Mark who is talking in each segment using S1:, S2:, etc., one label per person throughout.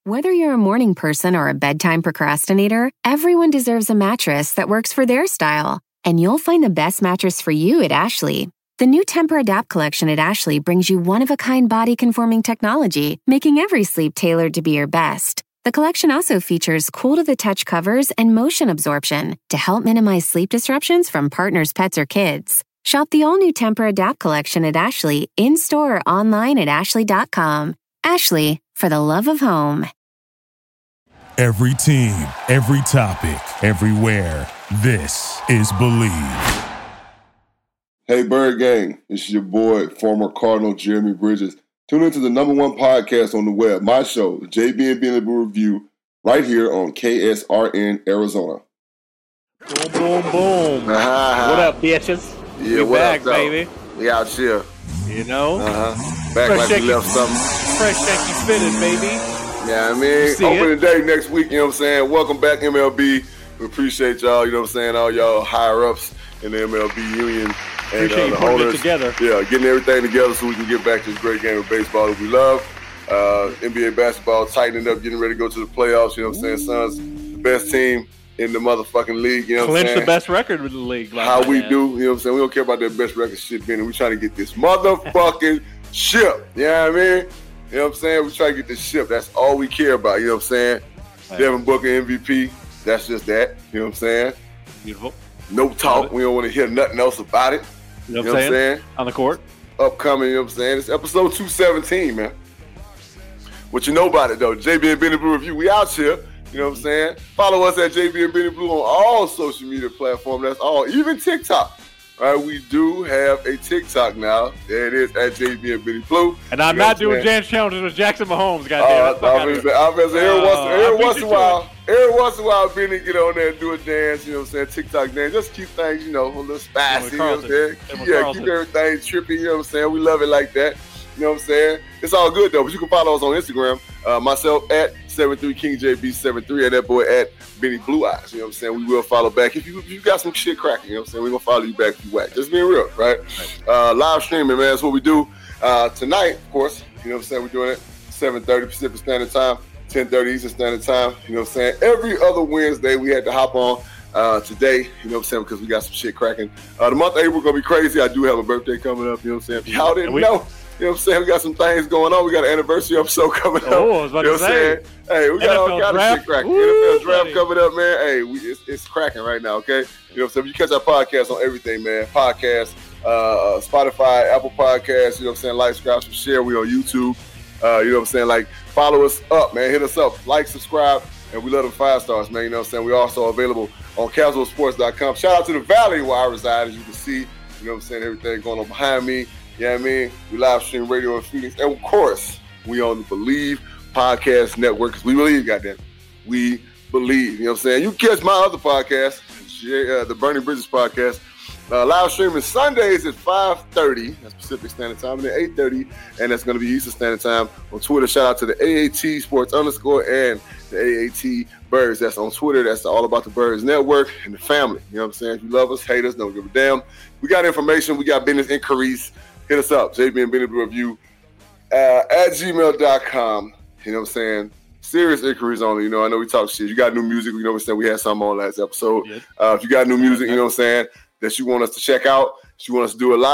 S1: Whether you're a morning person or a bedtime procrastinator, everyone deserves a mattress that works for their style. And you'll find the best mattress for you at Ashley. The new Temper-Adapt collection at Ashley brings you one-of-a-kind body-conforming technology, making every sleep tailored to be your best. The collection also features cool-to-the-touch covers and motion absorption to help minimize sleep disruptions from partners, pets, or kids. Shop the all-new Temper-Adapt collection at Ashley, in-store or online at ashley.com. Ashley, for the love of home.
S2: Every team, every topic, everywhere. This is Believe.
S3: Hey, Bird Gang. This is your boy, former Cardinal Jeremy Bridges. Tune into the #1 podcast on the web, my show, the JB and Benny Blue Review, right here on KSRN Arizona.
S4: Boom, boom, boom. What up, bitches?
S3: Yeah,
S4: we back, up, baby.
S3: We out here.
S4: You know?
S3: Back fresh like we left something.
S4: Fresh shaky fitted, baby.
S3: Yeah, I mean, opening day next week, you know what I'm saying? Welcome back, MLB. We appreciate y'all, you know what I'm saying? All y'all higher-ups in the MLB union. And
S4: appreciate you putting it together.
S3: Yeah, getting everything together so we can get back to this great game of baseball that we love. NBA basketball tightening up, getting ready to go to the playoffs, you know what I'm saying? Suns, the best team in the motherfucking league, you know what I'm saying?
S4: Clinch the best record with the league. Like
S3: how we do, you know what I'm saying? We don't care about that best record shit, Benny. We trying to get this motherfucking ship. You know what I mean? You know what I'm saying? We try to get this ship. That's all we care about, you know what I'm saying? Right. Devin Booker MVP. That's just that. You know what I'm saying?
S4: Beautiful.
S3: No talk. We don't want to hear nothing else about it.
S4: You know what I'm saying? On the court.
S3: Upcoming, you know what I'm saying? It's episode 217, man. What you know about it, though? JB and Benny Blue Review. We out here. You know what I'm saying? Follow us at JB and Benny Blue on all social media platforms. That's all. Even TikTok. All right, we do have a TikTok now. There it is at JB and Benny Blue.
S4: And I'm not doing Jan challenges with Jackson Mahomes, goddamn.
S3: Every once in a while, Benny get on there and do a dance, you know what I'm saying? TikTok dance. Just keep things, you know, a little spicy, you know what I'm saying? Keep everything trippy, you know what I'm saying? We love it like that. You know what I'm saying? It's all good, though. But you can follow us on Instagram. Myself at 73KingJB73 and that boy at Benny Blue Eyes. You know what I'm saying? We will follow back. If you got some shit cracking, you know what I'm saying? We're going to follow you back if you whack. Just being real, right? Live streaming, man. That's what we do. Tonight, of course, you know what I'm saying? We're doing it 7:30 Pacific Standard Time, 10:30 Eastern Standard Time. You know what I'm saying? Every other Wednesday, we had to hop on today, you know what I'm saying? Because we got some shit cracking. The month of April going to be crazy. I do have a birthday coming up, you know what I'm saying? If y'all didn't know. You know what I'm saying? We got some things going on. We got an anniversary episode coming up.
S4: Oh, I was about to say.
S3: Hey, we got all kind of shit cracking. NFL draft coming up, man. Hey, it's cracking right now, okay? You know what I'm saying? You catch our podcast on everything, man. Podcast, Spotify, Apple Podcasts, you know what I'm saying? Like, subscribe, share. We on YouTube. You know what I'm saying? Like, follow us up, man. Hit us up. Like, subscribe, and we love them 5 stars, man. You know what I'm saying? We're also available on casualsports.com. Shout out to the Valley where I reside, as you can see. You know what I'm saying? Everything going on behind me. You know what I mean? We live stream radio in Phoenix. And, of course, we on the Believe Podcast Network because we believe, goddamn. We believe. You know what I'm saying? You can catch my other podcast, the Burning Bridges Podcast. Live streaming Sundays at 5:30. That's Pacific Standard Time. And then 8:30. And that's going to be Eastern Standard Time. On Twitter, shout out to the AAT Sports _ and the AAT Birds. That's on Twitter. That's all about the Birds Network and the family. You know what I'm saying? If you love us, hate us, don't give a damn. We got information. We got business inquiries. Hit us up, JB and Benny Blue Review at gmail.com. You know what I'm saying? Serious inquiries only. You know, I know we talk shit. You got new music. You know what I'm saying? We had some on last episode. Yep. If you got new music, you know what I'm saying, that you want us to check out, that you want us to do a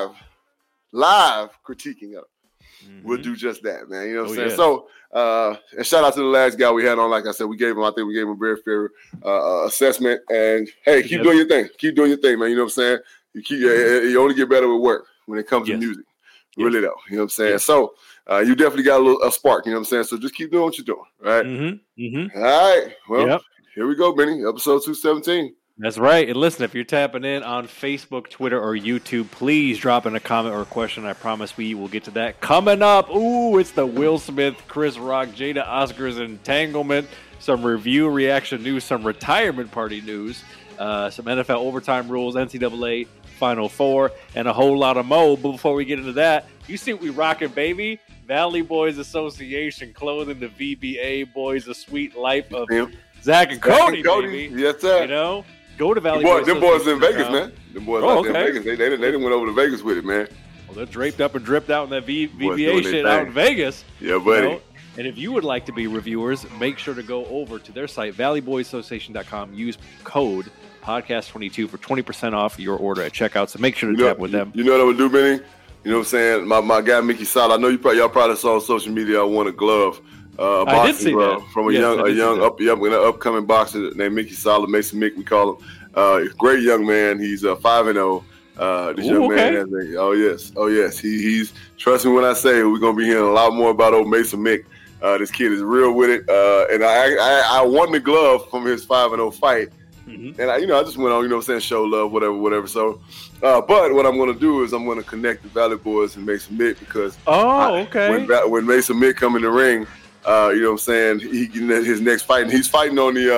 S3: live critiquing of, we'll do just that, man. You know what I'm saying? Yeah. So, and shout out to the last guy we had on. Like I said, I think we gave him a very fair assessment. And, hey, keep doing your thing. Keep doing your thing, man. You know what I'm saying? You only get better with work when it comes to music. Really, though. You know what I'm saying? So, you definitely got a spark. You know what I'm saying? So, just keep doing what you're doing, right? All right. Well, here we go, Benny. Episode 217.
S4: That's right. And listen, if you're tapping in on Facebook, Twitter, or YouTube, please drop in a comment or a question. I promise we will get to that. Coming up, it's the Will Smith, Chris Rock, Jada Oscars entanglement, some review reaction news, some retirement party news, some NFL overtime rules, NCAA Final Four, and a whole lot of more. But before we get into that, you see what we rocking, baby. Valley Boys Association clothing, the VBA Boys, A Sweet Life of Zach and Cody, baby.
S3: Yes, sir.
S4: You know? Go to Valley Boys.
S3: Them boys in Vegas, man. Them boys out there in Vegas. They didn't went over to Vegas with it, man.
S4: Well, they're draped up and dripped out in that VBA shit out in Vegas.
S3: Yeah, buddy.
S4: And if you would like to be reviewers, make sure to go over to their site, valleyboysassociation.com. Use code podcast22 for 20% off your order at checkout. So make sure to tap with them.
S3: You know what I would do, Benny? You know what I'm saying? My guy Mickey Sala. I know y'all probably saw on social media. I won a glove, a boxing glove from a upcoming boxer named Mickey Sala, Mason Mick. We call him. Great young man. He's 5-0. This young man has oh yes. He's trust me when I say we're gonna be hearing a lot more about old Mason Mick. This kid is real with it, and I won the glove from his 5-0 fight, and I just went on, show love, whatever. So, but what I'm going to do is I'm going to connect the Valley Boys and Mason Mick because when Mason Mick come in the ring, he his next fight, and he's fighting on the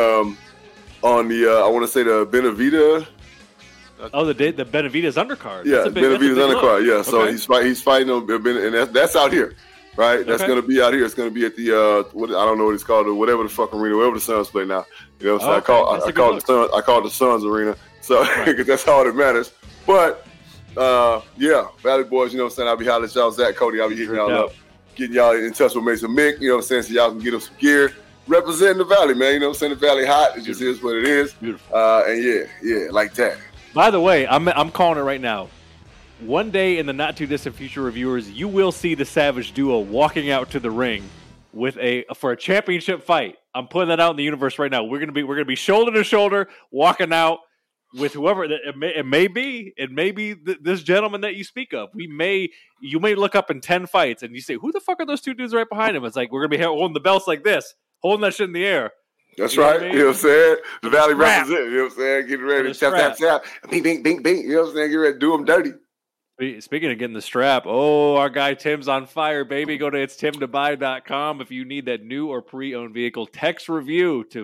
S3: I want to say the Benavidez.
S4: Oh, the Benavidez undercard.
S3: Yeah, Benavidez undercard. Yeah, so he's fighting on, and that's out here. Right, that's going to be out here. It's going to be at the I don't know what it's called, whatever the fuck arena, wherever the Suns play now. So I call it the Suns arena. So because that's all that matters. But Valley Boys, I'll be hollering at y'all. Zach Cody, I'll be hitting y'all up, getting y'all in touch with Mason Mick. So y'all can get them some gear, representing the Valley, man. The Valley hot. It just is what it is.
S4: Beautiful.
S3: And like that.
S4: By the way, I'm calling it right now. One day in the not too distant future, reviewers, you will see the Savage Duo walking out to the ring for a championship fight. I'm putting that out in the universe right now. We're gonna be shoulder to shoulder walking out with whoever. It may be this gentleman that you speak of. You may look up in 10 fights and you say, who the fuck are those two dudes right behind him? It's like we're gonna be holding the belts like this, holding that shit in the air.
S3: That's right. You know what I'm saying? The Valley represent. You know what I'm saying? Getting ready to tap. Bing, bing, bing, bing. You know what I'm saying? Get ready to do them dirty.
S4: Speaking of getting the strap, our guy Tim's on fire, baby. Go to itstimtobuy.com if you need that new or pre-owned vehicle. Text review to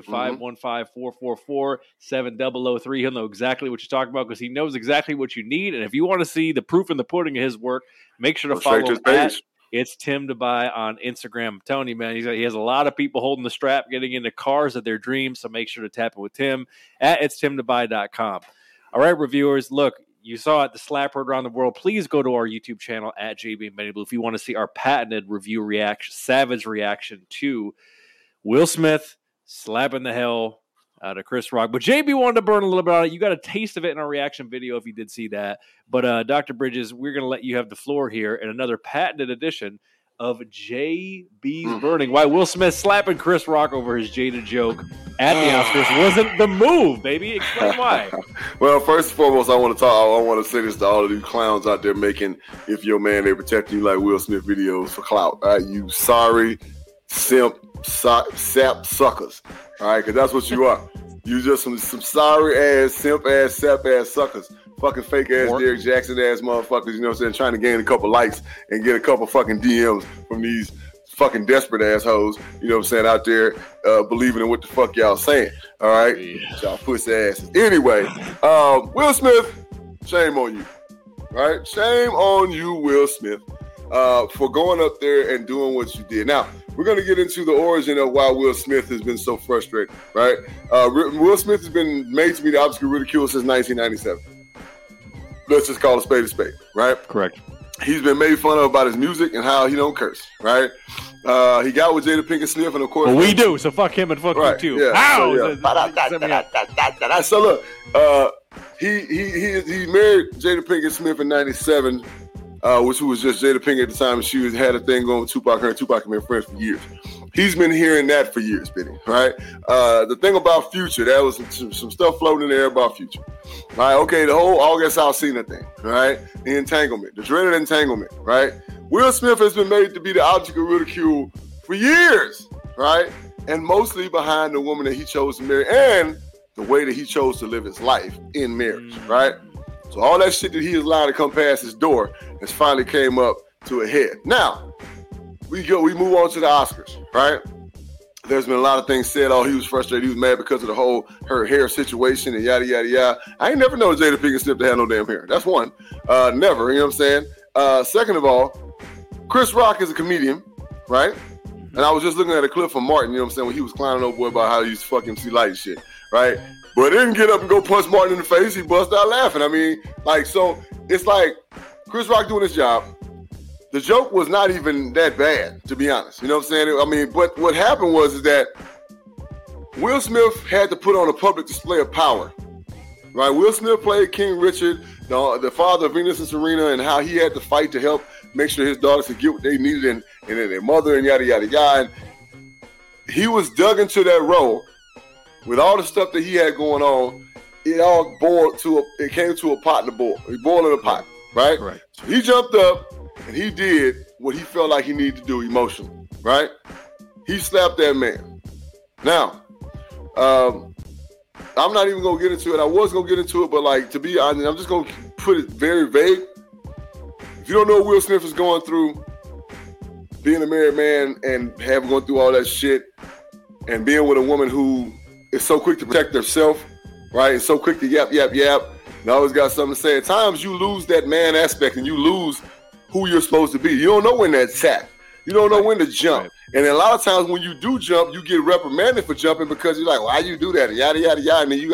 S4: 515-444-7003. He'll know exactly what you're talking about because he knows exactly what you need. And if you want to see the proof in the pudding of his work, make sure to follow him at It's Tim to Buy on Instagram. I'm telling you, man, he has a lot of people holding the strap, getting into cars of their dreams. So make sure to tap it with Tim at itstimtobuy.com. All right, reviewers, look. You saw it, the slap heard around the world. Please go to our YouTube channel at JB and Benny Blue if you want to see our patented review reaction, savage reaction to Will Smith slapping the hell out of Chris Rock. But JB wanted to burn a little bit on it. You got a taste of it in our reaction video if you did see that. But Dr. Bridges, we're going to let you have the floor here in another patented edition of JB's Burning. Why Will Smith slapping Chris Rock over his Jada joke at the Oscars wasn't the move, baby. Explain why.
S3: Well, first and foremost, I want to say this to all of you clowns out there making "If Your Man They Protect You" like Will Smith videos for clout. All right, you sorry sap suckers. All right, because that's what you are. You just some sorry ass simp ass sap ass suckers. Fucking fake ass Derek Jackson ass motherfuckers, you know what I'm saying, trying to gain a couple likes and get a couple fucking DMs from these fucking desperate assholes, you know what I'm saying, out there believing in what the fuck y'all saying. All right? Yeah. Y'all pussy asses. Anyway, Will Smith, shame on you. Right? Shame on you, Will Smith, for going up there and doing what you did. Now, we're going to get into the origin of why Will Smith has been so frustrated, right? Will Smith has been made to be the object of ridicule since 1997. Let's just call a spade, right?
S4: Correct.
S3: He's been made fun of about his music and how he don't curse, right? He got with Jada Pinkett Smith, and of course,
S4: we do. So fuck him and fuck you too.
S3: Yeah. So look, he married Jada Pinkett Smith in '97, which was just Jada Pinkett at the time, and she had a thing going with Tupac. Her and Tupac have been friends for years. He's been hearing that for years, Benny, right? The thing about Future, there was some stuff floating in the air about Future. Right, okay, the whole August Alsina thing, right? The entanglement, the dreaded entanglement, right? Will Smith has been made to be the object of ridicule for years, right? And mostly behind the woman that he chose to marry and the way that he chose to live his life in marriage, right? So all that shit that he has allowed to come past his door has finally came up to a head. Now, we move on to the Oscars, right? There's been a lot of things said. Oh, he was frustrated. He was mad because of the whole her hair situation and yada, yada, yada. I ain't never known Jada Pinkett Smith to have no damn hair. That's one. Never, you know what I'm saying? Second of all, Chris Rock is a comedian, right? And I was just looking at a clip from Martin, you know what I'm saying, when he was clowning old boy about how he used to fuck MC Light and shit, right? But didn't get up and go punch Martin in the face. He bust out laughing. I mean, like, so it's like Chris Rock doing his job. the joke was not even that bad, to be honest. You know what I'm saying? I mean, but what happened was that Will Smith had to put on a public display of power, right? Will Smith played King Richard, the father of Venus and Serena, and how he had to fight to help make sure his daughters could get what they needed and their mother and yada, yada, yada. And he was dug into that role with all the stuff that he had going on. It all it came to a pot in the boil. He boiled in a pot, right?
S4: Right.
S3: So he jumped up and he did what he felt like he needed to do emotionally, right? He slapped that man. Now, I'm not even going to get into it. I was going to get into it, but like, to be honest, I'm just going to put it very vague. If you don't know what Will Smith is going through, being a married man and going through all that shit and being with a woman who is so quick to protect herself, right? And so quick to yap, and always got something to say. At times you lose that man aspect and you lose who you're supposed to be. You don't know when to attack. You don't know when to jump. Right. And a lot of times when you do jump, you get reprimanded for jumping because you're like, why you do that? And yada, yada, yada. And then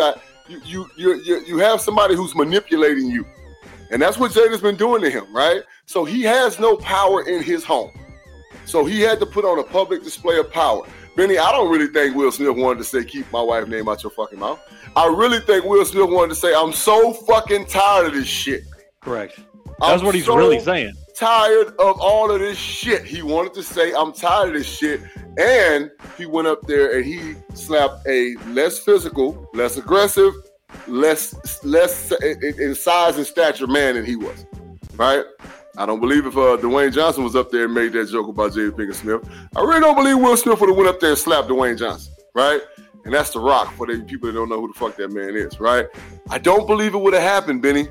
S3: you have somebody who's manipulating you. And that's what Jada's been doing to him, right? So he has no power in his home. So he had to put on a public display of power. Benny, I don't really think Will Smith wanted to say, keep my wife's name out your fucking mouth. I really think Will Smith wanted to say, I'm so fucking tired of this shit.
S4: Correct. That's what he's really saying.
S3: Tired of all of this shit. He wanted to say, I'm tired of this shit. And he went up there and he slapped a less physical, less aggressive, less in size and stature man than he was. Right? I don't believe if Dwayne Johnson was up there and made that joke about Jada Pinkett Smith. I really don't believe Will Smith would have went up there and slapped Dwayne Johnson. Right? And that's The Rock for the people that don't know who the fuck that man is. Right? I don't believe it would have happened, Benny.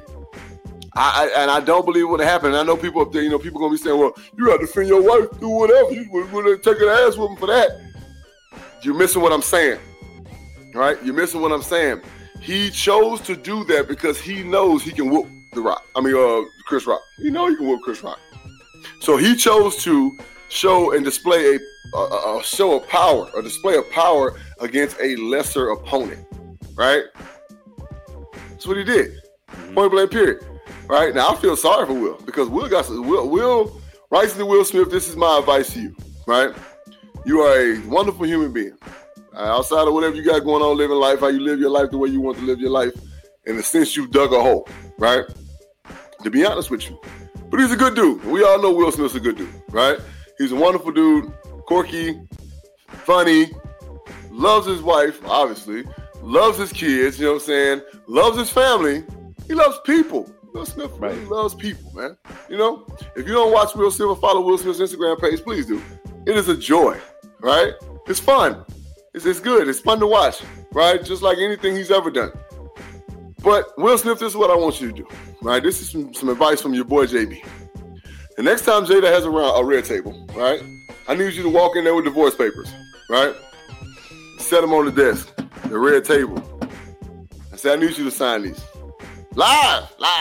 S3: I don't believe it would have happened. And I know people up there, people going to be saying, well, you got to defend your wife, do whatever. You would take an ass whooping for that. You're missing what I'm saying. Right? You're missing what I'm saying. He chose to do that because he knows he can whoop Chris Rock. He knows he can whoop Chris Rock. So he chose to show and display a show of power, a display of power against a lesser opponent. Right? That's what he did. Point blank period. Right? Now, I feel sorry for Will because Will writes to Will Smith, this is my advice to you, right? You are a wonderful human being. Outside of whatever you got going on, living life, how you live your life the way you want to live your life, in the sense you dug a hole, right? To be honest with you. But he's a good dude. We all know Will Smith's a good dude, right? He's a wonderful dude, quirky, funny, loves his wife, obviously, loves his kids, you know what I'm saying? Loves his family. He loves people. Will Smith really loves people, man. If you don't watch Will Smith or follow Will Smith's Instagram page, please do. It is a joy, right? It's fun. It's good. It's fun to watch, right? Just like anything he's ever done. But Will Smith, this is what I want you to do, right? This is some advice from your boy JB. The next time Jada has a red table, right? I need you to walk in there with divorce papers, right? Set them on the desk, the red table. I say, I need you to sign these. Live.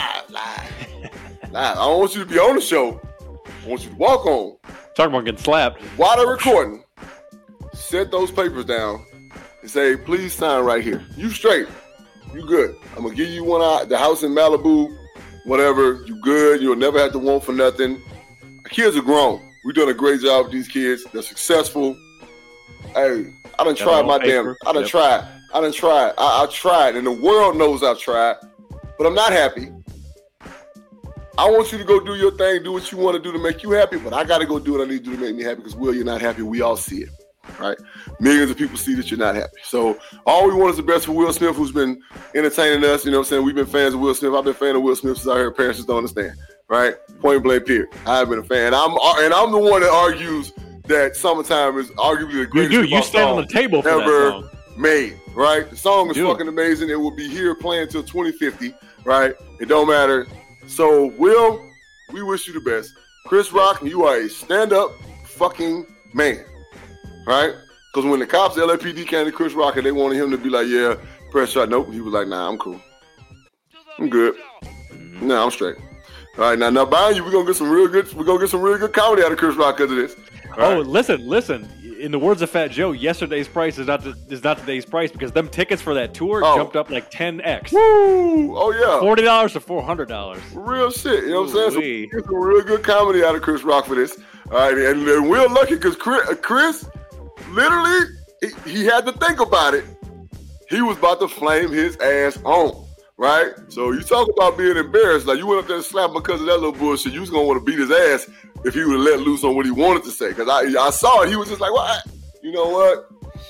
S3: I don't want you to be on the show. I want you to walk on.
S4: Talking about getting slapped.
S3: While they're recording, set those papers down and say, please sign right here. You straight. You good. I'm going to give you the house in Malibu, whatever. You good. You'll never have to want for nothing. Our kids are grown. We've done a great job with these kids. They're successful. Hey, I done tried my damn. I done tried. I tried, and the world knows I've tried. But I'm not happy. I want you to go do your thing, do what you want to do to make you happy, but I got to go do what I need to do to make me happy because, Will, you're not happy. We all see it, right? Millions of people see that you're not happy. So all we want is the best for Will Smith, who's been entertaining us. You know what I'm saying? We've been fans of Will Smith. I've been a fan of Will Smith since I heard parents just don't understand, right? Point blank period. I've been a fan. I'm the one that argues that Summertime is arguably the greatest
S4: you stand on the table for
S3: ever
S4: that song.
S3: Made, right? The song is fucking amazing. It will be here playing till 2050. Right? It don't matter. So, Will, we wish you the best. Chris Rock, you are a stand-up fucking man. Right? Because when the cops, LAPD came to Chris Rock and they wanted him to be like, yeah, press shot. Nope. He was like, nah, I'm cool. I'm good. Nah, I'm straight. All right, now behind you, we're gonna get some real good comedy out of Chris Rock because of this.
S4: All right. Listen. in the words of Fat Joe, yesterday's price is not today's price because them tickets for that tour jumped up like 10x.
S3: Woo! Oh yeah,
S4: $40 to $400.
S3: Real shit. You know what I'm saying? So, get some real good comedy out of Chris Rock for this. All right, and we're lucky because Chris literally he had to think about it. He was about to flame his ass on. Right? So you talk about being embarrassed. Like, you went up there and slapped him because of that little bullshit. You was going to want to beat his ass if he would have let loose on what he wanted to say. Because I saw it. He was just like, what? You know what?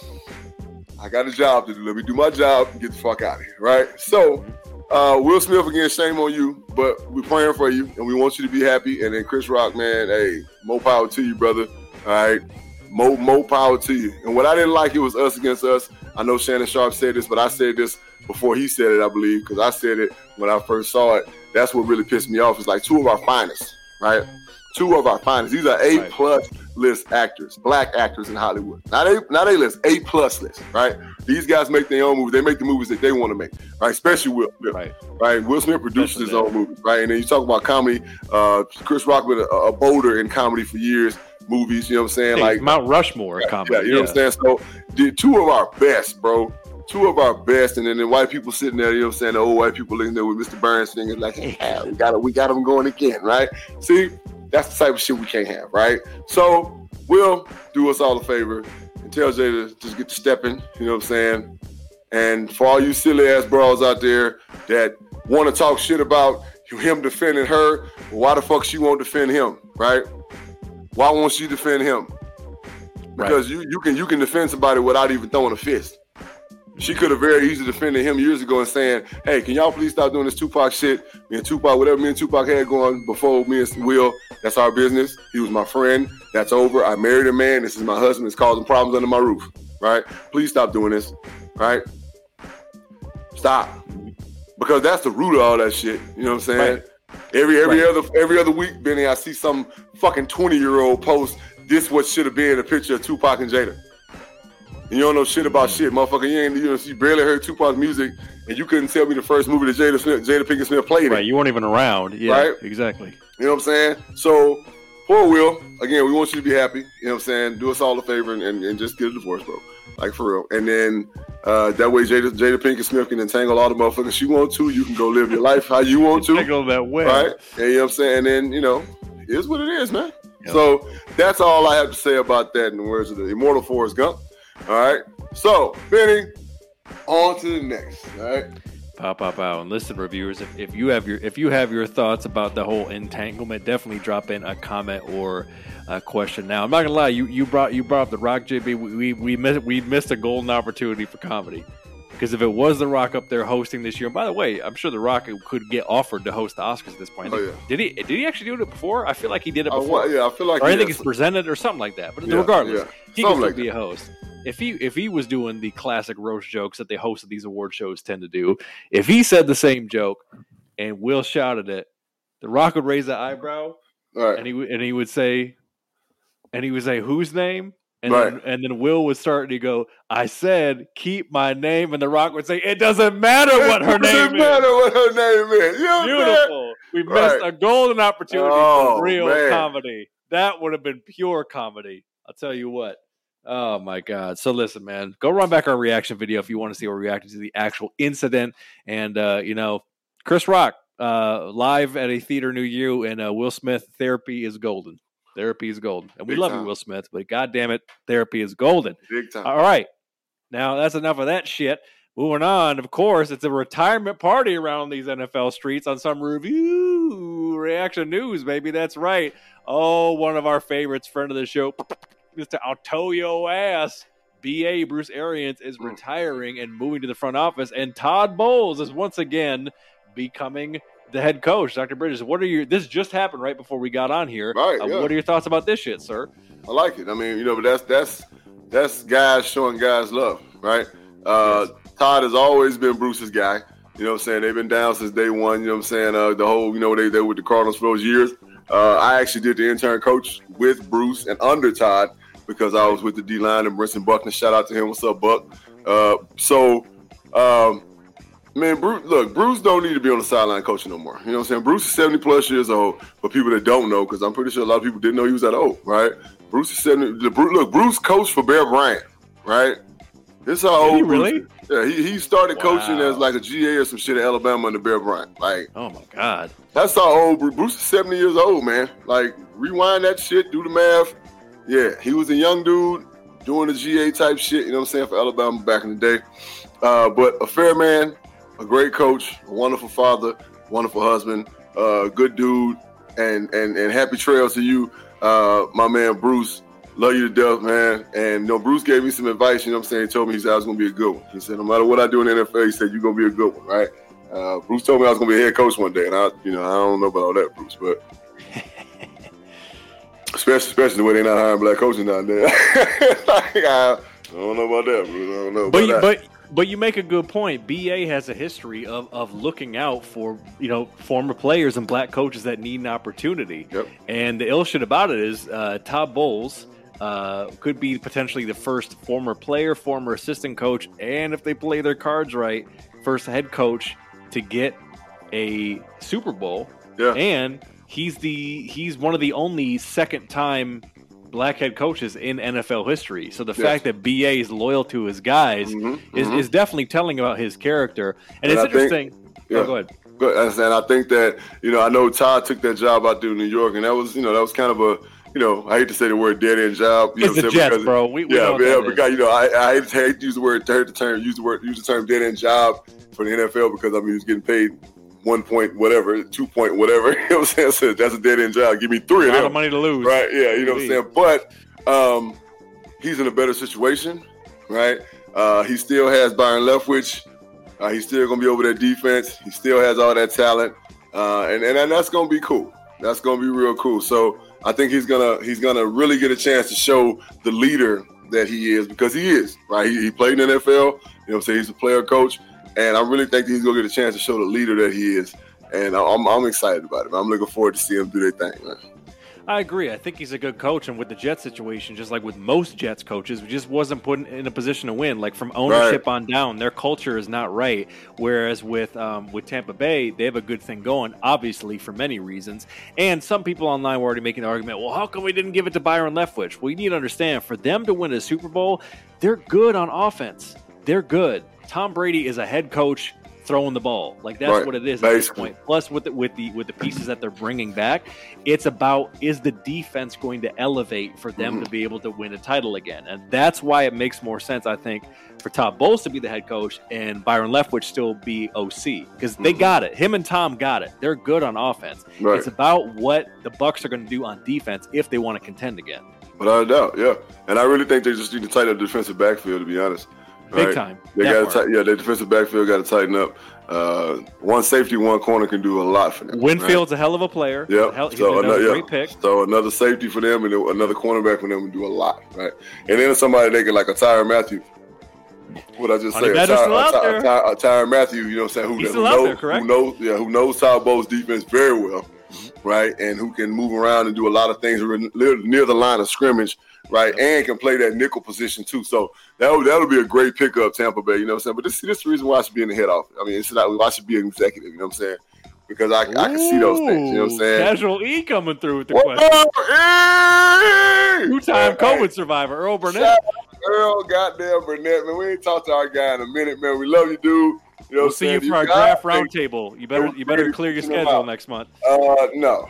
S3: I got a job to do. Let me do my job and get the fuck out of here. Right? So, Will Smith, again, shame on you. But we're praying for you. And we want you to be happy. And then Chris Rock, man, hey, more power to you, brother. All right? More power to you. And what I didn't like, it was us against us. I know Shannon Sharp said this, but I said this before he said it, I believe, because I said it when I first saw it. That's what really pissed me off. It's like two of our finest, right? Two of our finest. These are A+ list actors, black actors in Hollywood. Not A-list, A+ list, right? These guys make their own movies. They make the movies that they want to make, right? Especially Will Smith, right? Will Smith produces his own movies, right? And then you talk about comedy. Chris Rock been a boulder in comedy for years. Movies, you know what I'm saying? Like
S4: Mount Rushmore comedy.
S3: Yeah, you know what I'm saying? So, two of our best, bro. Two of our best, and then the white people sitting there, you know what I'm saying? The old white people in there with Mr. Burns singing like, hey, we got them going again, right? See, that's the type of shit we can't have, right? So, Will, do us all a favor and tell Jay to just get to stepping, you know what I'm saying? And for all you silly ass bras out there that want to talk shit about him defending her, why the fuck she won't defend him, right? Why won't she defend him? Because you can defend somebody without even throwing a fist. She could have very easily defended him years ago and saying, hey, can y'all please stop doing this Tupac shit? Whatever me and Tupac had going before me and Will, that's our business. He was my friend. That's over. I married a man. This is my husband. It's causing problems under my roof, right? Please stop doing this, right? Stop. Because that's the root of all that shit. You know what I'm saying? Right. Every other week, Benny, I see some fucking 20-year-old post, this what should have been a picture of Tupac and Jada. And you don't know shit about shit, motherfucker. You barely heard Tupac's music, and you couldn't tell me the first movie that Jada Pinkett Smith played in.
S4: Right, you weren't even around. Yeah, right? Exactly.
S3: You know what I'm saying? So, poor Will, again, we want you to be happy. You know what I'm saying? Do us all a favor and just get a divorce, bro. Like, for real. And then that way Jada Pinkett Smith can entangle all the motherfuckers she want to. You can go live your life how you want to.
S4: Entangle that way.
S3: Right? And you know what I'm saying? And then, it is what it is, man. Yep. So, that's all I have to say about that in the words of the immortal Forrest Gump. All right. So, Benny, on to the next. All right.
S4: Pow. And listen, reviewers, if you have your thoughts about the whole entanglement, definitely drop in a comment or a question. Now, I'm not gonna lie, you brought up The Rock, JB. We missed a golden opportunity for comedy. Because if it was The Rock up there hosting this year, and by the way, I'm sure The Rock could get offered to host the Oscars at this point. Did he actually do it before? I feel like he did it before.
S3: I feel like.
S4: Or I think it's presented or something like that. But regardless, he can still be a host. If he was doing the classic roast jokes that the hosts of these award shows tend to do, if he said the same joke and Will shouted it, The Rock would raise the eyebrow, and he would say, whose name? And then Will would start and he'd go, I said, keep my name. And The Rock would say, it doesn't matter what her name is.
S3: It doesn't matter what her name is. You know
S4: Beautiful. We missed a golden opportunity for real comedy. That would have been pure comedy. I'll tell you what. Oh, my God. So listen, man, go run back our reaction video if you want to see what we reacted to the actual incident. And, Chris Rock, live at a theater near you, and Will Smith, therapy is golden. Therapy is golden. And we love you, Will Smith, but God damn it, therapy is golden.
S3: Big time.
S4: All right. Now, that's enough of that shit. Moving on, of course, it's a retirement party around these NFL streets on some review reaction news, baby. That's right. Oh, one of our favorites, friend of the show, Mr. Antonio Ass, B.A. Bruce Arians is retiring and moving to the front office, and Todd Bowles is once again becoming the head coach. Dr. Bridges, this just happened right before we got on here.
S3: Right,
S4: What are your thoughts about this shit, sir?
S3: I like it. I mean, but that's guys showing guys love, right? Yes. Todd has always been Bruce's guy. You know what I'm saying? They've been down since day one. You know what I'm saying? The whole, they were with the Cardinals for those years. I actually did the intern coach with Bruce and under Todd because I was with the D-line and Brinson Buckner. Shout out to him. What's up, Buck? Man, Bruce don't need to be on the sideline coaching no more. You know what I'm saying? Bruce is 70-plus years old for people that don't know, because I'm pretty sure a lot of people didn't know he was that old, right? Bruce is 70. Look, Bruce coached for Bear Bryant, right? This is how old Bruce
S4: really?
S3: is. Yeah, he started coaching as like a GA or some shit in Alabama under Bear Bryant. Like,
S4: oh my God.
S3: That's how old Bruce is. 70 years old, man. Like, rewind that shit, do the math. Yeah, he was a young dude doing the GA type shit, you know what I'm saying, for Alabama back in the day. But a fair man, a great coach, a wonderful father, wonderful husband, good dude, and happy trails to you, my man Bruce. Love you to death, man. And, you know, Bruce gave me some advice, you know what I'm saying? He told me, he said I was going to be a good one. He said, no matter what I do in the NFL, he said, you're going to be a good one, right? Bruce told me I was going to be a head coach one day, and I don't know about all that, Bruce, but especially the way they're not hiring black coaches nowadays. I don't know about that, Bruce. I don't know about that.
S4: But you make a good point. BA has a history of looking out for, you know, former players and black coaches that need an opportunity.
S3: Yep.
S4: And the ill shit about it is Todd Bowles could be potentially the first former player, former assistant coach, and if they play their cards right, first head coach to get a Super Bowl.
S3: Yeah.
S4: And he's one of the only second-time black head coaches in NFL history. So the fact that BA is loyal to his guys is definitely telling about his character. And it's interesting. Go ahead.
S3: Good. And I think that, you know, I know Todd took that job out there in New York, and that was kind of a, you know, I hate to say the word dead end job. You
S4: it's the Jets, bro.
S3: Because, you know, I hate to use the term dead end job for the NFL because I mean he's getting paid 1 point whatever, 2 point whatever. You know what I'm saying? So that's a dead end job. Give me 3 of them. A lot
S4: of money to lose.
S3: Right, yeah, you know what I'm saying? But he's in a better situation, right? He still has Byron Leftwich. He's still going to be over that defense. He still has all that talent. And that's going to be cool. That's going to be real cool. So I think he's gonna really get a chance to show the leader that he is, because he is, right? He played in the NFL. You know what I'm saying? He's a player coach. And I really think he's going to get a chance to show the leader that he is. And I'm excited about it. I'm looking forward to seeing him do their thing, man.
S4: I agree. I think he's a good coach. And with the Jets situation, just like with most Jets coaches, we just wasn't put in a position to win. Like from ownership on down, their culture is not right. Whereas with Tampa Bay, they have a good thing going, obviously, for many reasons. And some people online were already making the argument, well, how come we didn't give it to Byron Leftwich? Well, you need to understand, for them to win a Super Bowl, they're good on offense. They're good. Tom Brady is a head coach throwing the ball. Like that's what it is at this point. Plus with the pieces that they're bringing back, it's about, is the defense going to elevate for them to be able to win a title again? And that's why it makes more sense, I think, for Todd Bowles to be the head coach and Byron Leftwich still be OC, because they got it. Him and Tom got it. They're good on offense. Right. It's about what the Bucs are going to do on defense if they want to contend again.
S3: Without a doubt, yeah. And I really think they just need to tighten up the defensive backfield, to be honest.
S4: Big time.
S3: They got to their defensive backfield got to tighten up. One safety, one corner can do a lot for them.
S4: Winfield's a hell of a player.
S3: Yeah,
S4: he's another great pick.
S3: So another safety for them and another cornerback for them would do a lot, right? And then somebody they can, like a Tyrann Mathieu. What I just say, a Tyrann Mathieu, you know what I'm saying? Who knows Todd Bowles' defense very well, right? And who can move around and do a lot of things near the line of scrimmage. Right, and can play that nickel position too. So that'll be a great pickup, Tampa Bay. You know what I'm saying? But this is the reason why I should be in the head office. I mean, it's not I should be an executive. You know what I'm saying? Because I can see those things. You know what I'm saying?
S4: Casual E coming through with the question. Two-time COVID survivor, Earl Burnett.
S3: Earl, goddamn Burnett, man. We ain't talked to our guy in a minute, man. We love you, dude. You know
S4: we'll see you for our draft roundtable. You better clear your schedule next month.
S3: No.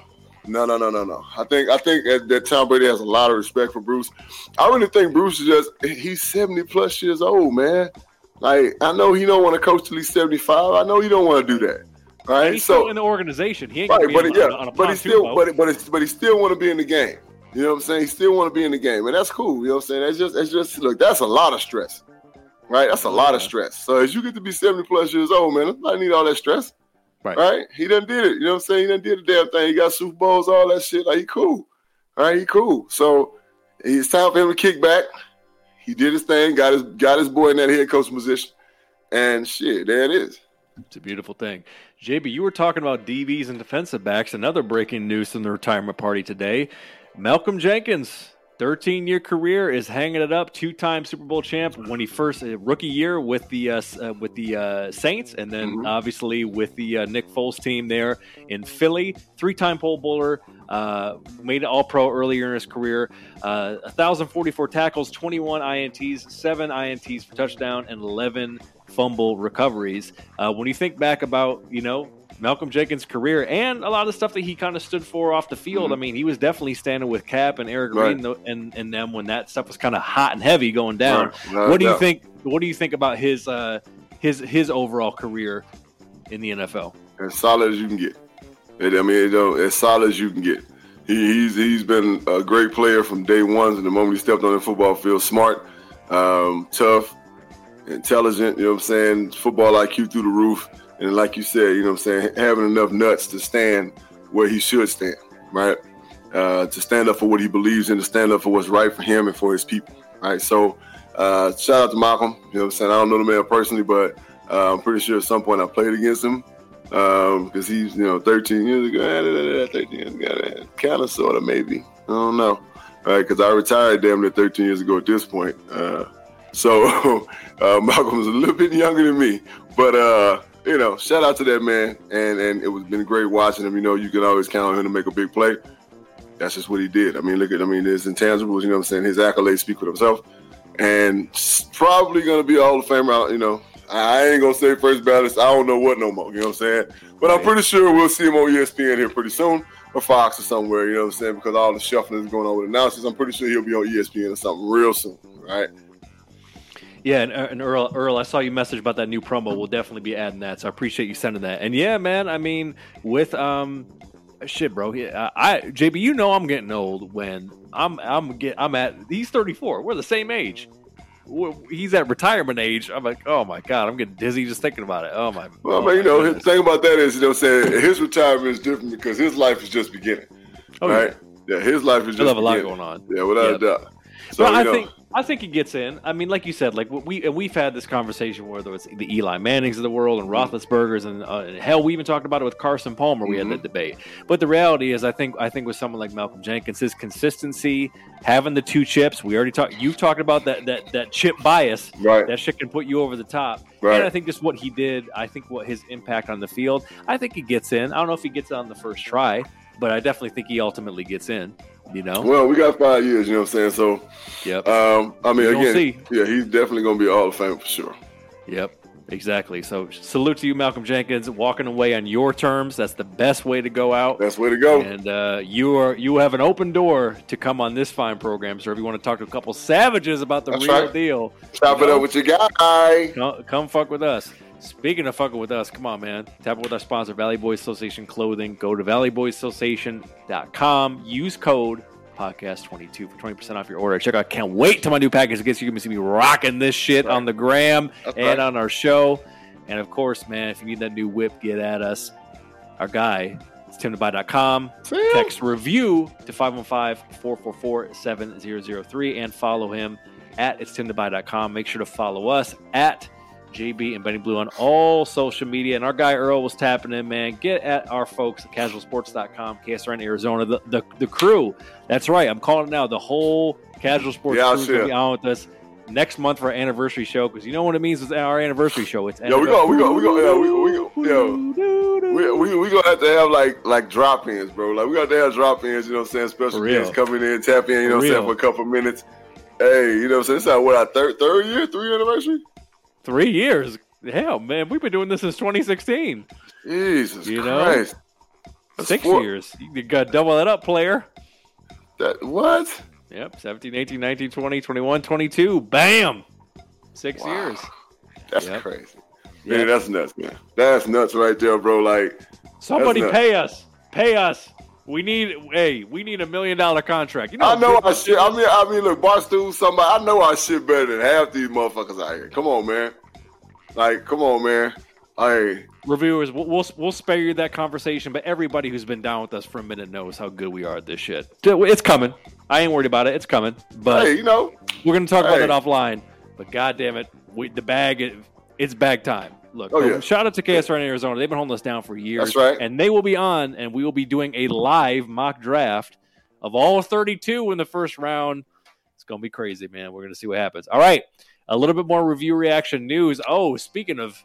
S3: I think that Tom Brady has a lot of respect for Bruce. I really think Bruce is he's 70 plus years old, man. Like, I know he don't want to coach till he's 75. I know he don't want to do that. Right?
S4: And he's still in the organization. He ain't gonna be on a
S3: but he still want to be in the game. You know what I'm saying? He still want to be in the game. And that's cool. You know what I'm saying? That's just look, that's a lot of stress. Right? That's a lot of stress. So as you get to be 70 plus years old, man, I need all that stress. Right? He done did it. You know what I'm saying? He done did the damn thing. He got Super Bowls, all that shit. Like, he cool. Right? He cool. So it's time for him to kick back. He did his thing, got his boy in that head coach position. And shit, there it is.
S4: It's a beautiful thing. JB, you were talking about DBs and defensive backs. Another breaking news from the retirement party today. Malcolm Jenkins 13-year career is hanging it up. 2-time Super Bowl champ when he first rookie year with the Saints, and then obviously with the Nick Foles team there in Philly. 3-time Pro Bowler, made it All-Pro earlier in his career. 1,044 tackles, 21 INTs, 7 INTs for touchdown, and 11 fumble recoveries. When you think back about Malcolm Jenkins' career and a lot of the stuff that he kind of stood for off the field. I mean, he was definitely standing with Cap and Eric Reid and them when that stuff was kind of hot and heavy going down. What do you think? What do you think about his overall career in the NFL?
S3: As solid as you can get. As solid as you can get. He's been a great player from day one, and the moment he stepped on the football field. Smart, tough, intelligent. Football IQ through the roof. And like you said, having enough nuts to stand where he should stand, right? To stand up for what he believes in, to stand up for what's right for him and for his people, right? So shout out to Malcolm. I don't know the man personally, but I'm pretty sure at some point I played against him because he's, 13 years ago, kind of, sort of, maybe. I don't know, right? Because I retired damn near 13 years ago at this point. So Malcolm's a little bit younger than me, but shout out to that man, and it was been great watching him. You can always count on him to make a big play. That's just what he did. His intangibles, his accolades speak for themselves. And probably going to be a Hall of Famer. I ain't going to say first ballot. I don't know what no more, But I'm pretty sure we'll see him on ESPN here pretty soon, or Fox or somewhere, because all the shuffling is going on with announcements. I'm pretty sure he'll be on ESPN or something real soon, right?
S4: Yeah, and Earl, I saw you message about that new promo. We'll definitely be adding that, so I appreciate you sending that. And yeah, man, with shit, bro. JB, I'm getting old when he's 34. We're the same age. He's at retirement age. I'm like, oh my god, I'm getting dizzy just thinking about it. Oh my.
S3: Well, the thing about that is, his retirement is different because his life is just beginning. Right? Yeah, his life is just beginning.
S4: He'll have a lot going on.
S3: Yeah, without a doubt. So
S4: I think he gets in. Like you said, we've had this conversation whether it's the Eli Mannings of the world and Roethlisberger's and hell, we even talked about it with Carson Palmer. We had that debate. But the reality is, I think with someone like Malcolm Jenkins, his consistency, having the 2 chips. We already talked. You've talked about that chip bias.
S3: Right.
S4: That shit can put you over the top.
S3: Right.
S4: And I think just what he did. I think what his impact on the field. I think he gets in. I don't know if he gets it on the first try, but I definitely think he ultimately gets in.
S3: Well, we got 5 years, So,
S4: yep.
S3: Again, he's definitely going to be a Hall of Fame for sure.
S4: Yep, exactly. So, salute to you, Malcolm Jenkins, walking away on your terms. That's the best way to go out.
S3: Best way to go.
S4: And you have an open door to come on this fine program, sir. If you want to talk to a couple savages about the real deal,
S3: chop it up with your guy.
S4: Come fuck with us. Speaking of fucking with us, come on, man. Tap with our sponsor, Valley Boys Association Clothing. Go to valleyboysassociation.com. Use code podcast22 for 20% off your order. Check out. Can't wait till my new package gets. You can see me rocking this shit on the gram and on our show. And of course, man, if you need that new whip, get at us. Our guy, it's timtobuy.com. Text review to 515-444-7003 and follow him at it's timtobuy.com. Make sure to follow us at JB and Benny Blue on all social media. And our guy Earl was tapping in, man. Get at our folks at casualsports.com, KSRN Arizona, the crew. That's right. I'm calling it now. The whole Casual Sports crew is going to be on with us next month for our anniversary show, because you know what it means with our anniversary show. It's
S3: we gonna have to have like drop-ins, bro. Like, we got to have drop-ins, special guests coming in, tap in, for a couple minutes. Hey, this is our third year, 3 anniversary?
S4: 3 years. Hell, man, we've been doing this since 2016.
S3: Jesus Christ.
S4: 6 years. You got to double that up, player.
S3: What?
S4: Yep, 17, 18, 19, 20, 21, 22. Bam! 6 years.
S3: That's crazy. Yep. Man, that's nuts, man. That's nuts right there, bro. Like,
S4: somebody pay us. Pay us. We need $1 million contract.
S3: I know our shit. I mean, look, Barstool, somebody. I know our shit better than half these motherfuckers out here. Come on, man. Come on, man. Hey,
S4: reviewers, we'll spare you that conversation, but everybody who's been down with us for a minute knows how good we are at this shit. It's coming. I ain't worried about it. It's coming. But
S3: hey,
S4: we're gonna talk about that offline. But goddamn it, it's bag time. Look, shout out to KSRN Arizona. They've been holding us down for years.
S3: That's right.
S4: And they will be on, and we will be doing a live mock draft of all 32 in the first round. It's going to be crazy, man. We're going to see what happens. All right, a little bit more review reaction news. Oh, speaking of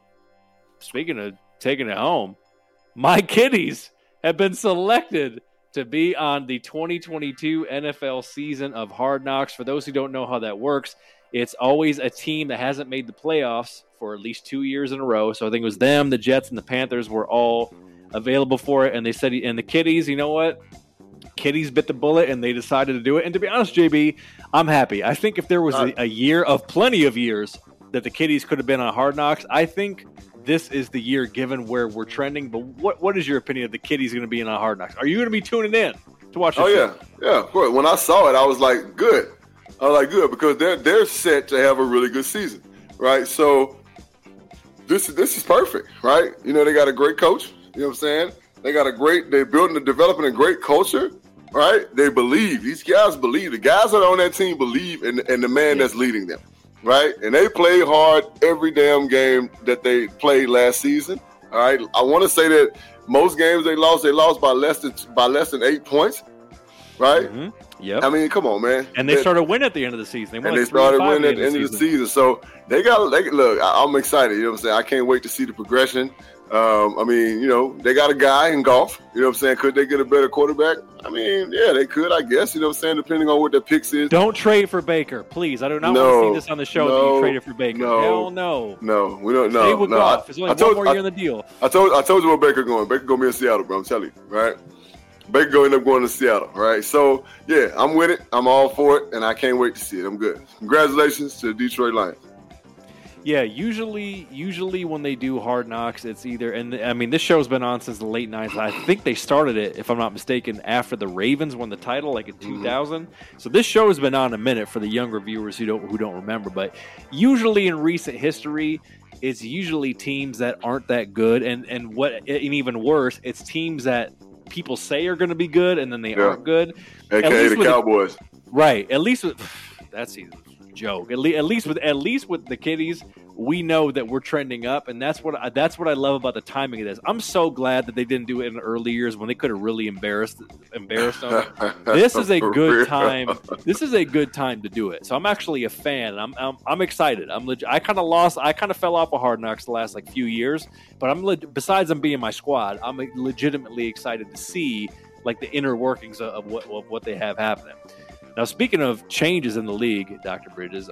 S4: taking it home, my Kitties have been selected to be on the 2022 NFL season of Hard Knocks. For those who don't know how that works, it's always a team that hasn't made the playoffs for at least 2 years in a row. So I think it was them, the Jets, and the Panthers were all available for it. And they said, and the Kitties, you know what? Kitties bit the bullet, and they decided to do it. And to be honest, JB, I'm happy. I think if there was a year of plenty of years that the Kitties could have been on Hard Knocks, I think this is the year given where we're trending. But what is your opinion of the Kitties going to be in on Hard Knocks? Are you going to be tuning in to watch this?
S3: Yeah, of course. When I saw it, I was like, good. Because they're set to have a really good season, right? So this is perfect, right? You know, they got a great coach. You know what I'm saying? They're building and developing a great culture, right? They believe. These guys believe. The guys that are on that team believe in the man that's leading them, right? And they play hard every damn game that they played last season, all right? I want to say that most games they lost by less than 8 points, right?
S4: Mm-hmm. Yep.
S3: I mean, come on, man.
S4: And they started winning at the end of the season.
S3: They started winning at the end of the season. So look, I'm excited. You know what I'm saying? I can't wait to see the progression. I mean, you know, they got a guy in Goff. You know what I'm saying? Could they get a better quarterback? I mean, yeah, they could, I guess. You know what I'm saying? Depending on what their picks is.
S4: Don't trade for Baker, please. I do not want to see this on the show that you traded for Baker. Hell no.
S3: No, we don't. No,
S4: stay with Goff. There's only one more year in the deal.
S3: I told you where Baker going. Baker going to be in Seattle, bro. I'm telling you, right? Baker going to end up going to Seattle, right? So, yeah, I'm with it. I'm all for it, and I can't wait to see it. I'm good. Congratulations to the Detroit Lions.
S4: Yeah, usually when they do Hard Knocks, it's either, and I mean, this show's been on since the late 90s. I think they started it, if I'm not mistaken, after the Ravens won the title, like in 2000. So this show has been on a minute for the younger viewers who don't remember. But usually in recent history, it's usually teams that aren't that good, and even worse, it's teams that people say are going to be good, and then they aren't good.
S3: AKA the Cowboys.
S4: Right. At least with that's a joke. At least with the Kitties, we know that we're trending up, and that's what I love about the timing of this. I'm so glad that they didn't do it in the early years when they could have really embarrassed them. This is a good time. This is a good time to do it. So I'm actually a fan. I'm excited. I kind of fell off of Hard Knocks the last few years, but besides them being my squad, I'm legitimately excited to see the inner workings of what they have happening. Now, speaking of changes in the league, Dr. Bridges,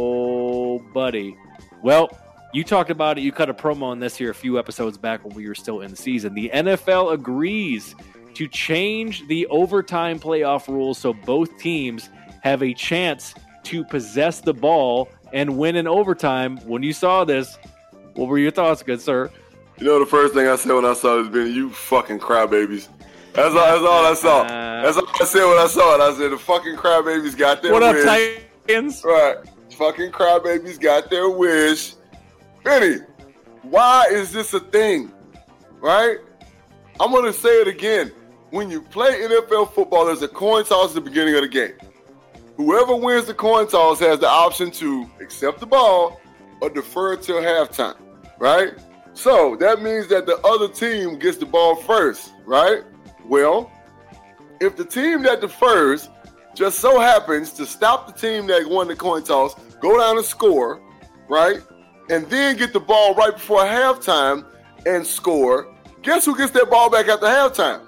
S4: oh, buddy. Well, you talked about it. You cut a promo on this here a few episodes back when we were still in the season. The NFL agrees to change the overtime playoff rules so both teams have a chance to possess the ball and win in overtime. When you saw this, what were your thoughts, good sir?
S3: You know, the first thing I said when I saw this, Ben, you fucking crybabies. That's all I saw. That's all I said when I saw it. I said, the fucking crybabies got their wish.
S4: What up, Titans?
S3: Right. Fucking crybabies got their wish. Benny, why is this a thing? Right? I'm going to say it again. When you play NFL football, there's a coin toss at the beginning of the game. Whoever wins the coin toss has the option to accept the ball or defer till halftime. Right? So that means that the other team gets the ball first. Right? Well, if the team that defers just so happens to stop the team that won the coin toss, go down and score, right, and then get the ball right before halftime and score, guess who gets that ball back after halftime?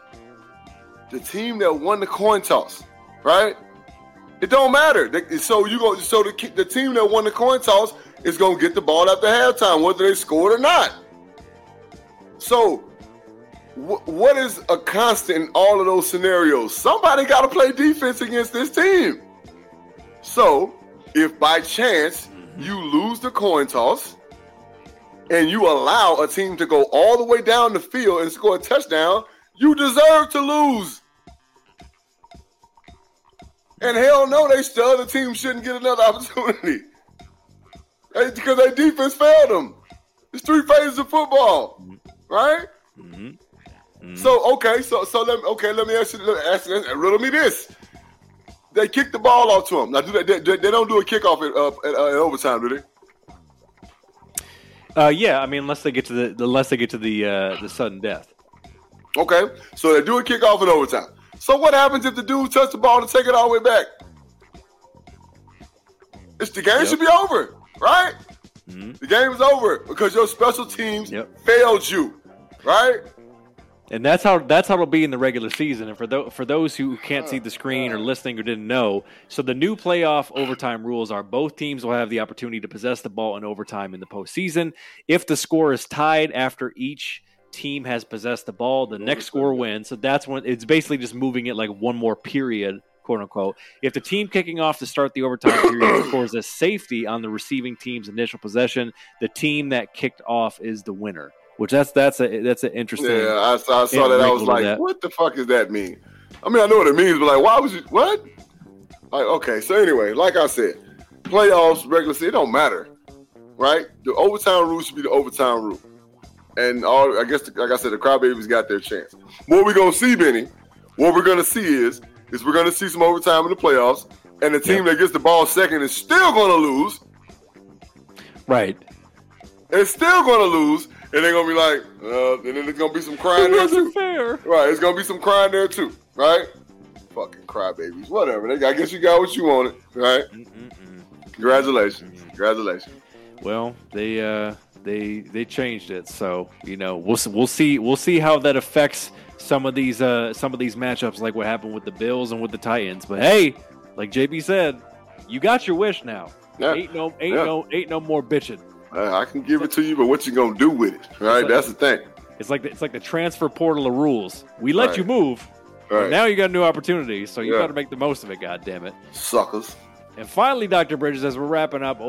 S3: The team that won the coin toss, right? It don't matter. So the team that won the coin toss is going to get the ball after halftime, whether they scored or not. So what is a constant in all of those scenarios? Somebody got to play defense against this team. So if by chance you lose the coin toss and you allow a team to go all the way down the field and score a touchdown, you deserve to lose. And hell no, the other team shouldn't get another opportunity. Because their defense failed them. It's 3 phases of football, right? Mm-hmm. Mm-hmm. So let me ask you, riddle me this. They kick the ball off to them. Now, they don't do a kickoff at overtime, do
S4: they? Yeah, I mean, unless they get to the sudden death.
S3: Okay, so they do a kickoff in overtime. So what happens if the dude touched the ball to take it all the way back? The game should be over, right? Mm-hmm. The game is over because your special teams failed you, right?
S4: And that's how it'll be in the regular season. And for those who can't see the screen or listening or didn't know, so the new playoff overtime rules are both teams will have the opportunity to possess the ball in overtime in the postseason. If the score is tied after each team has possessed the ball, the next score wins. So that's when it's basically just moving it like one more period, quote unquote. If the team kicking off to start the overtime period scores a safety on the receiving team's initial possession, the team that kicked off is the winner. Which that's an interesting.
S3: Yeah, I saw that. I was like, what the fuck does that mean? I mean, I know what it means, but like, why was you what? Like, okay, so anyway, like I said, playoffs, regular season, it don't matter, right? The overtime rule should be the overtime rule, and I guess, like I said, the crybabies got their chance. What we're gonna see, Benny? What we're gonna see is we're gonna see some overtime in the playoffs, and the team that gets the ball second is still gonna lose.
S4: Right.
S3: It's still gonna lose. And they're going to be like, and then there's going to be some crying there, too.
S4: Fair.
S3: Right, it's going to be some crying there, too, right? Fucking crybabies. Whatever. I guess you got what you wanted, right? Congratulations. Congratulations.
S4: Well, they changed it, so, we'll see how that affects some of these matchups, like what happened with the Bills and with the Titans. But, hey, like JB said, you got your wish now. Yeah. Ain't no more bitching.
S3: I can give it to you, but what you gonna do with it, right? That's the thing.
S4: It's like the transfer portal of rules. We let you move, but now you got a new opportunity, so you got to make the most of it. God damn it,
S3: suckers!
S4: And finally, Dr. Bridges, as we're wrapping up,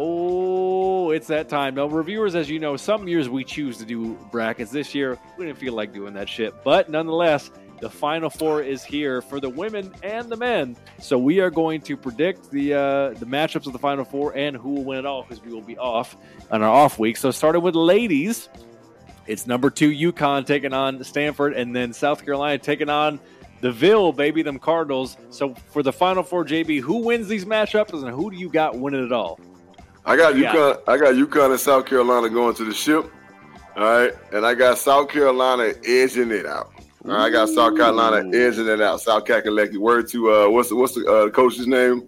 S4: it's that time. Now, reviewers, as you know, some years we choose to do brackets. This year, we didn't feel like doing that shit, but nonetheless, the Final Four is here for the women and the men. So we are going to predict the matchups of the Final Four and who will win it all, because we will be off on our off week. So starting with ladies, it's number 2 UConn taking on Stanford, and then South Carolina taking on the Ville, baby, them Cardinals. So for the Final Four, JB, who wins these matchups, and who do you got winning it all?
S3: I got UConn. I got UConn and South Carolina going to the ship. All right, and I got South Carolina edging it out. All right, I got South Carolina edging it out. South Kakalaki. Word to what's the coach's name?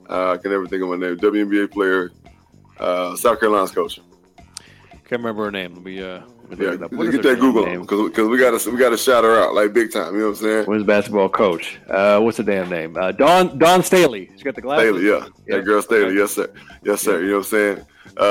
S3: I can never think of my name. WNBA player, South Carolina's coach.
S4: Can't remember her name. Let me
S3: get that Google because we gotta shout her out like big time. You know what I'm saying?
S4: Women's basketball coach. What's the damn name? Dawn Staley. She got the glasses.
S3: Staley, yeah. That girl Staley. Yes, sir. Yes, sir. You know what I'm saying?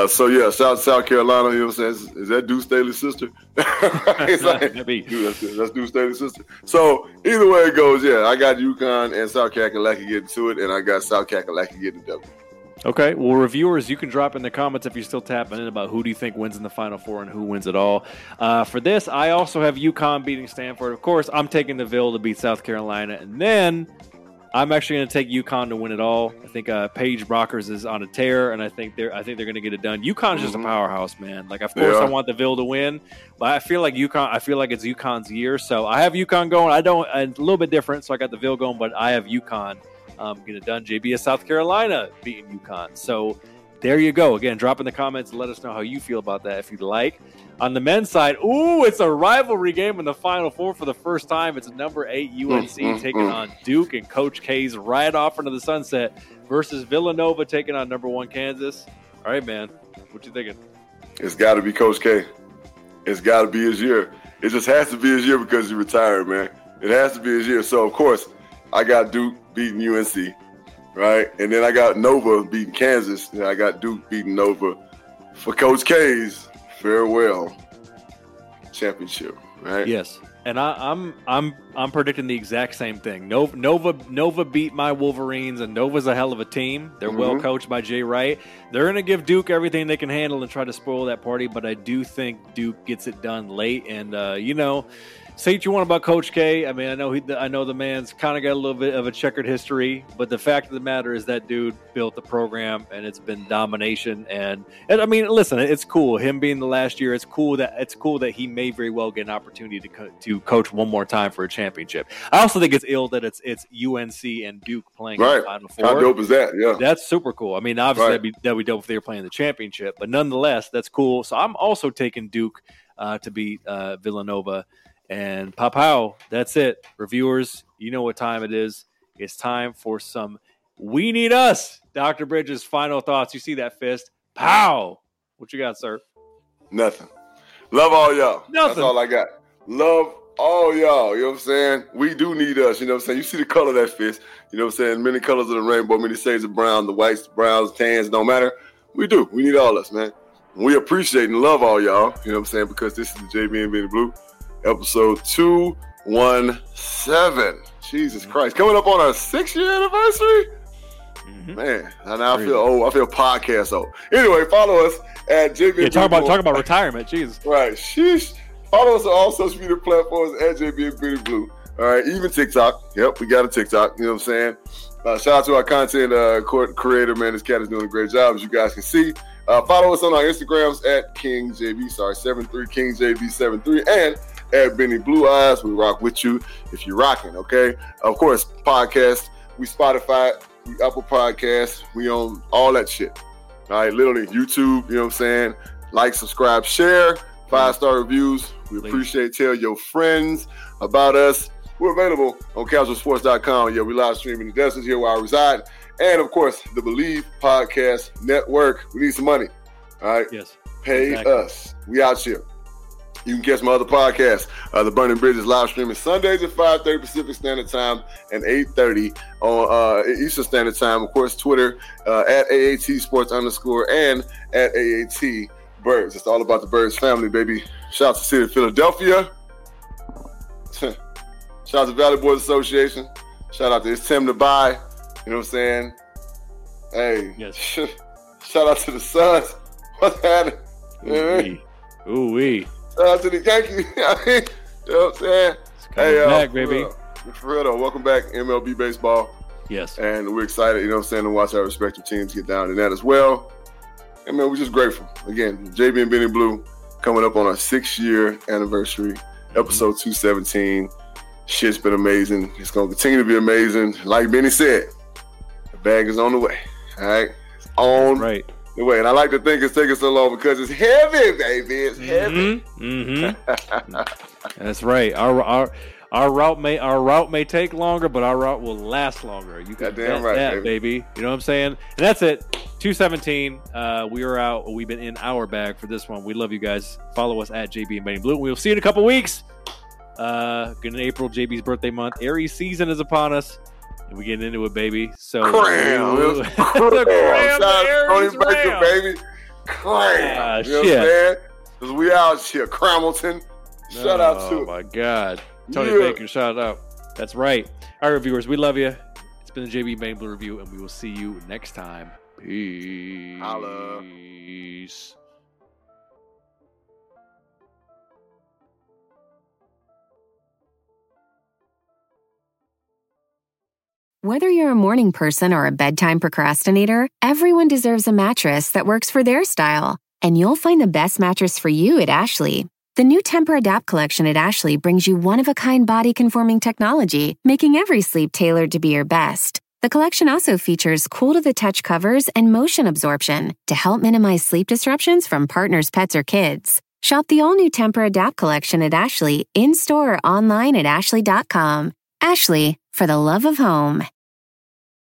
S3: Shout out to South Carolina. You know what I'm saying? Is that Deuce Staley's sister? It's like, that's Deuce Staley's sister. So either way it goes, I got UConn and South Kakalaki getting to it, and I got South Kakalaki getting the W.
S4: Okay, well, reviewers, you can drop in the comments if you're still tapping in about who do you think wins in the Final Four and who wins it all. For this, I also have UConn beating Stanford. Of course, I'm taking the Ville to beat South Carolina, and then I'm actually going to take UConn to win it all. I think Paige Brockers is on a tear, and I think they're going to get it done. UConn's just a powerhouse, man. Like, of course, I want the Ville to win, but I feel like it's UConn's year. So I have UConn going. A little bit different. So I got the Ville going, but I have UConn get it done. JB is South Carolina beating UConn. So there you go. Again, drop in the comments and let us know how you feel about that if you'd like. On the men's side, it's a rivalry game in the Final Four for the first time. It's number 8 UNC taking on Duke and Coach K's right off into the sunset versus Villanova taking on number 1 Kansas. All right, man. What you thinking?
S3: It's got to be Coach K. It's got to be his year. It just has to be his year because he retired, man. It has to be his year. So, of course, I got Duke beating UNC, right? And then I got Nova beating Kansas, and I got Duke beating Nova. For Coach K's farewell championship, right?
S4: Yes, and I'm predicting the exact same thing. Nova beat my Wolverines, and Nova's a hell of a team. They're well coached by Jay Wright. They're going to give Duke everything they can handle and try to spoil that party, but I do think Duke gets it done late, and say what you want about Coach K. I mean, I know the man's kind of got a little bit of a checkered history, but the fact of the matter is that dude built the program, and it's been domination. And I mean, listen, it's cool. Him being the last year, it's cool that he may very well get an opportunity to coach one more time for a championship. I also think it's ill that it's UNC and Duke playing in the Final Four.
S3: How dope is that? Yeah,
S4: that's super cool. I mean, obviously that'd be dope if they were playing the championship, but nonetheless, that's cool. So I'm also taking Duke to beat Villanova. And Papao, that's it. Reviewers, you know what time it is. It's time for some We Need Us. Dr. Bridges, final thoughts. You see that fist? Pow! What you got, sir?
S3: Nothing. Love all y'all.
S4: Nothing.
S3: That's all I got. Love all y'all. You know what I'm saying? We do need us. You know what I'm saying? You see the color of that fist. You know what I'm saying? Many colors of the rainbow, many shades of brown, the whites, the browns, tans, don't matter. We do. We need all us, man. We appreciate and love all y'all. You know what I'm saying? Because this is the JB and Benny Blue, episode 217. Jesus Christ. Coming up on our 6-year anniversary? Man, and I feel old. I feel podcast old. Anyway, follow us at JB.
S4: Yeah, talk about retirement. Jesus.
S3: Right. Sheesh. Follow us on all social media platforms at JB and Benny Blue. All right, even TikTok. Yep, we got a TikTok. You know what I'm saying? Shout out to our content creator, man. This cat is doing a great job, as you guys can see. Follow us on our Instagrams at KingJB73 and at Benny Blue Eyes. We rock with you if you're rocking. Okay. Of course, podcast. We Spotify. We Apple Podcasts. We own all that shit. All right, literally YouTube. You know what I'm saying? Like, subscribe, share. 5-star reviews. We appreciate. Tell your friends about us. We're available on casualsports.com. Yeah, we live streaming the Desert here where I reside. And, of course, the Believe Podcast Network. We need some money. All right?
S4: Yes.
S3: Pay us. We out here. You can catch my other podcast, The Burning Bridges, live streaming Sundays at 5:30 Pacific Standard Time and 8:30 on Eastern Standard Time. Of course, Twitter at AAT Sports _ and at AAT Birds. It's all about the Birds family, baby. Shout out to the city of Philadelphia. Shout out to Valley Boys Association. Shout out to It's Tim to Buy. You know what I'm saying? Hey,
S4: yes.
S3: Shout out to the Suns. What's happening?
S4: Ooh-wee.
S3: Shout out to the Yankees. You know what I'm saying?
S4: Hey, back, baby.
S3: For real though, welcome back, MLB baseball.
S4: Yes.
S3: And we're excited, you know what I'm saying, to watch our respective teams get down in that as well. And man, we're just grateful. Again, JB and Benny Blue coming up on our 6-year anniversary, episode 217. Shit's been amazing. It's going to continue to be amazing. Like Benny said, the bag is on the way. All right? It's on the way. And I like to think it's taking so long because it's heavy, baby. It's heavy.
S4: That's right. Our route may take longer, but our route will last longer. You got
S3: damn right,
S4: that, baby. You know what I'm saying? And that's it. 217. We are out. We've been in our bag for this one. We love you guys. Follow us at JB and Benny Blue. We'll see you in a couple weeks. In April, JB's birthday month. Aries season is upon us. And we getting into it, baby. So
S3: Cram. Shout out to Tony Baker, baby. Cram. You know what I'm saying? Because we out here. Cramilton. Shout out to.
S4: Oh, my God. Tony Baker, shout out. That's right. All right, viewers, we love you. It's been the JB Benny Blue Review, and we will see you next time. Peace.
S3: Holla.
S1: Whether you're a morning person or a bedtime procrastinator, everyone deserves a mattress that works for their style. And you'll find the best mattress for you at Ashley. The new Tempur-Adapt collection at Ashley brings you one-of-a-kind body-conforming technology, making every sleep tailored to be your best. The collection also features cool-to-the-touch covers and motion absorption to help minimize sleep disruptions from partners, pets, or kids. Shop the all-new Tempur-Adapt collection at Ashley, in-store or online at ashley.com. Ashley, for the love of home.